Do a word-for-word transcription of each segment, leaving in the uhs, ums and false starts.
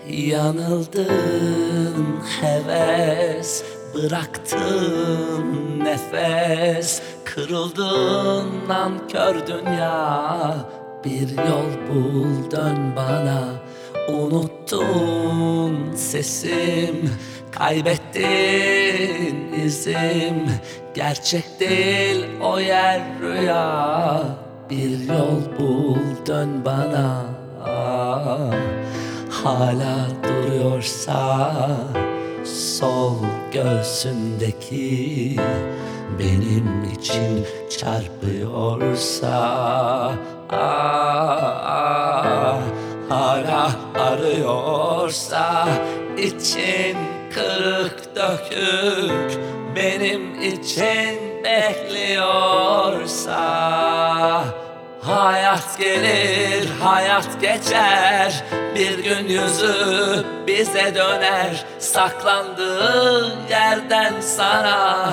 Yanıldın heves, bıraktın nefes, kırıldın nankör dünya. Bir yol bul, dön bana. Unuttun sesim, kaybettin izim. Gerçek değil o yer, rüya. Bir yol bul, dön bana. Hala duruyorsa sol göğsündeki, benim için çarpıyorsa, ah, hala arıyorsa, için kırık dökük, benim için bekliyorsa. Hayat gelir, hayat geçer, bir gün yüzü bize döner. Saklandığı yerden sana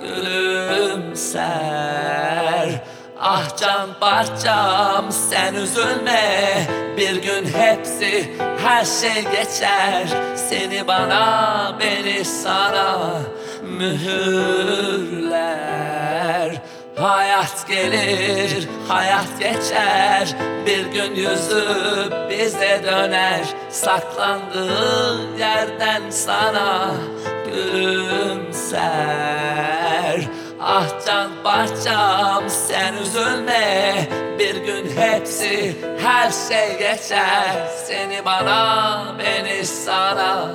gülümser. Ah can parçam, sen üzülme, bir gün hepsi, her şey geçer. Seni bana, beni sana mühürler. Hayat gelir, hayat geçer, bir gün yüzü bize döner. Saklandığı yerden sana gülümser. Ah can parçam, sen üzülme, bir gün hepsi, her şey geçer. Seni bana, beni sana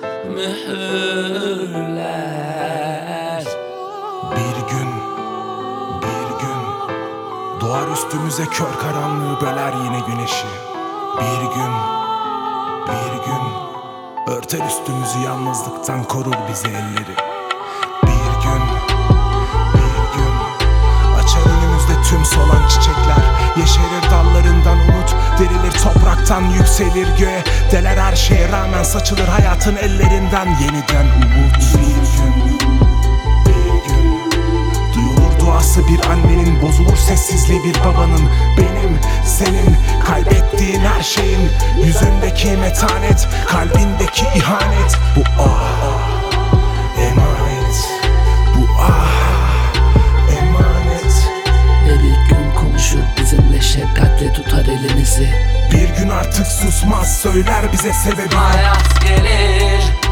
mühürler. Bir gün, bir gün doğar üstümüze, kör karanlığı böler yine güneşi. Bir gün, bir gün örter üstümüzü, yalnızlıktan korur bizi elleri. Bir gün, bir gün açar önümüzde tüm solan çiçekler. Yeşerir dallarından umut, derilir topraktan, yükselir göğe. Deler her şeye rağmen, saçılır hayatın ellerinden yeniden umut. Bir gün, bir gün duyulur duası bir annenin, bozulur sessizliği bir babanın. Benim, senin, kaybettiğin her şeyin yüzündeki metanet, kalbindeki ihanet. Bu ah emanet, bu ah emanet. Ve bir gün konuşur bizimle, şefkatle tutar elimizi. Bir gün artık susmaz, söyler bize sebebi. Hayat gelir,